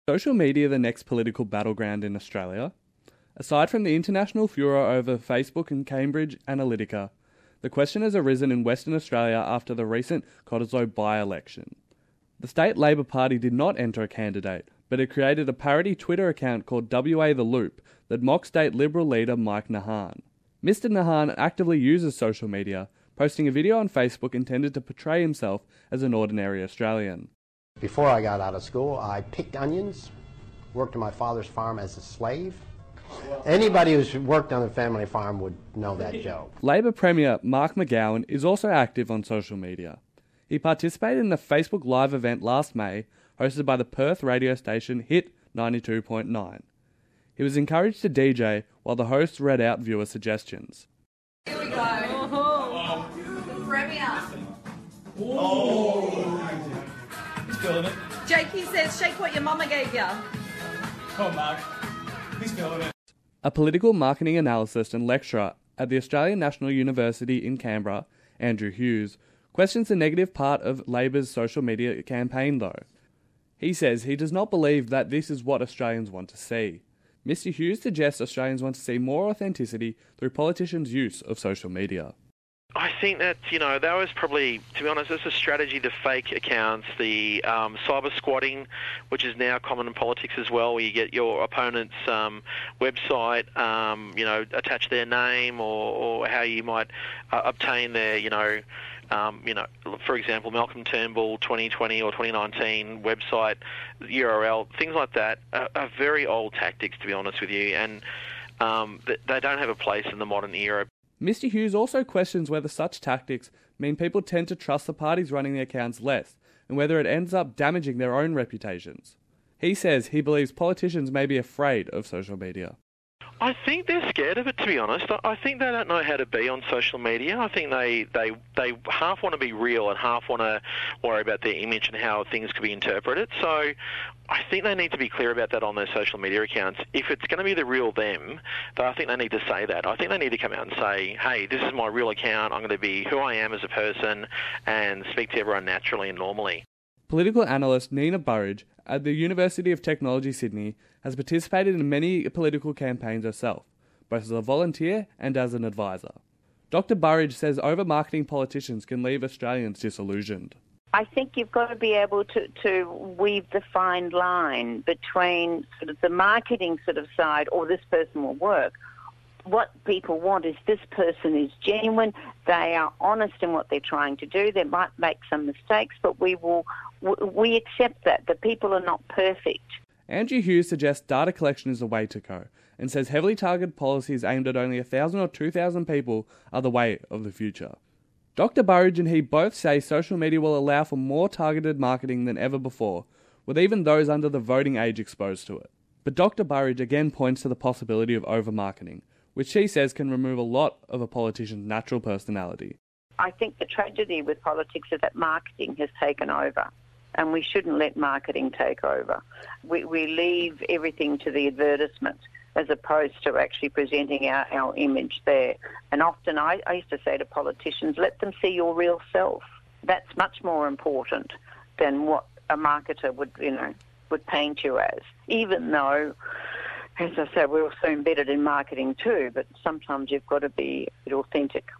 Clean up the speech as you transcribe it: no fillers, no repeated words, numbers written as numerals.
Social media the next political battleground in Australia? Aside from the international furor over Facebook and Cambridge Analytica, the question has arisen in Western Australia after the recent Cottesloe by-election. The state Labor Party did not enter a candidate, but it created a parody Twitter account called WA The Loop that mocked state Liberal leader Mike Nahan. Mr Nahan actively uses social media, posting a video on Facebook intended to portray himself as an ordinary Australian. Before I got out of school, I picked onions, worked on my father's farm as a slave. Anybody who's worked on a family farm would know that joke. Labor Premier Mark McGowan is also active on social media. He participated in a Facebook Live event last May, hosted by the Perth radio station Hit 92.9. He was encouraged to DJ while the host read out viewer suggestions. Here we go. Oh. Premier. Oh. He's feeling it. Jakey says, shake what your mama gave you. Come on, Mark. He's feeling it. A political marketing analyst and lecturer at the Australian National University in Canberra, Andrew Hughes, questions the negative part of Labor's social media campaign though. He says he does not believe that this is what Australians want to see. Mr Hughes suggests Australians want to see more authenticity through politicians' use of social media. I think that, that was probably, to be honest, it's a strategy to fake accounts, the cyber squatting, which is now common in politics as well, where you get your opponent's website, attach their name or how you might obtain their, for example, Malcolm Turnbull 2020 or 2019 website URL, things like that are very old tactics, to be honest with you, and they don't have a place in the modern era. Mr Hughes also questions whether such tactics mean people tend to trust the parties running the accounts less, and whether it ends up damaging their own reputations. He says he believes politicians may be afraid of social media. I think they're scared of it, to be honest. I think they don't know how to be on social media. I think they half want to be real and half want to worry about their image and how things could be interpreted. So I think they need to be clear about that on their social media accounts. If it's going to be the real them, then I think they need to say that. I think they need to come out and say, hey, this is my real account. I'm going to be who I am as a person and speak to everyone naturally and normally. Political analyst Nina Burridge at the University of Technology Sydney has participated in many political campaigns herself, both as a volunteer and as an advisor. Dr Burridge says over-marketing politicians can leave Australians disillusioned. I think you've got to be able to weave the fine line between sort of the marketing sort of side, or this person will work. What people want is this person is genuine, they are honest in what they're trying to do, they might make some mistakes, but we accept that. The people are not perfect. Andrew Hughes suggests data collection is the way to go, and says heavily targeted policies aimed at only 1,000 or 2,000 people are the way of the future. Dr Burridge and he both say social media will allow for more targeted marketing than ever before, with even those under the voting age exposed to it. But Dr Burridge again points to the possibility of over-marketing, which she says can remove a lot of a politician's natural personality. I think the tragedy with politics is that marketing has taken over, and we shouldn't let marketing take over. We leave everything to the advertisement as opposed to actually presenting our image there. And often I used to say to politicians, let them see your real self. That's much more important than what a marketer would paint you as, even though, as I said, we're also embedded in marketing too, but sometimes you've got to be a bit authentic.